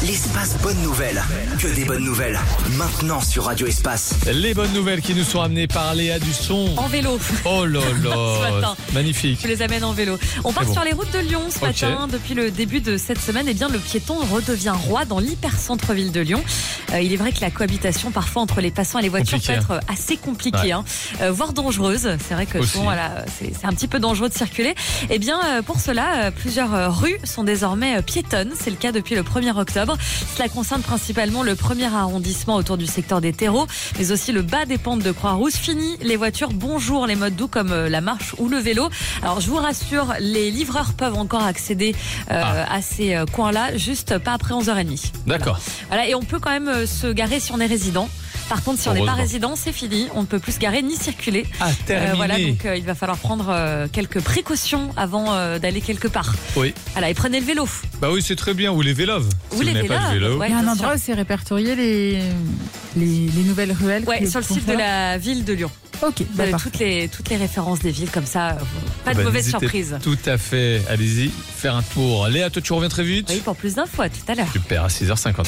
L'espace bonne nouvelle. Que des bonnes nouvelles. Maintenant sur Radio Espace. Les bonnes nouvelles qui nous sont amenées par Léa Dusson. En vélo. Oh là Ce là, matin. magnifique. Je les amène en vélo. On part sur les routes de Lyon ce matin. Depuis le début de cette semaine, eh bien, le piéton redevient roi dans l'hyper-centre-ville de Lyon. Il est vrai que la cohabitation parfois entre les passants et les voitures peut être assez compliquée, voire dangereuse. C'est vrai que souvent, c'est un petit peu dangereux de circuler. Eh bien, pour cela, plusieurs rues sont désormais piétonnes. C'est le cas depuis le 1er octobre. Cela concerne principalement le 1er arrondissement autour du secteur des terreaux, mais aussi le bas des pentes de Croix-Rousse. Fini les voitures, bonjour les modes doux comme la marche ou le vélo. Alors je vous rassure, les livreurs peuvent encore accéder à ces coins-là, juste pas après 11h30. D'accord. Voilà, et on peut quand même se garer si on est résident. Par contre, si on n'est pas résident, c'est fini. On ne peut plus se garer ni circuler. Terminé. Voilà, donc il va falloir prendre quelques précautions avant d'aller quelque part. Oui. Voilà, et prenez le vélo. Bah oui, c'est très bien. Ou les vélos. Ou les vélos. Il y a un endroit où c'est répertorié les nouvelles ruelles. Ouais, sur le site de la ville de Lyon. Ok, vous avez toutes les références des villes comme ça, pas de mauvaise surprise. Tout à fait, allez-y, faire un tour. Léa, toi tu reviens très vite. Oui, pour plus d'infos, à tout à l'heure. Super, à 6h50.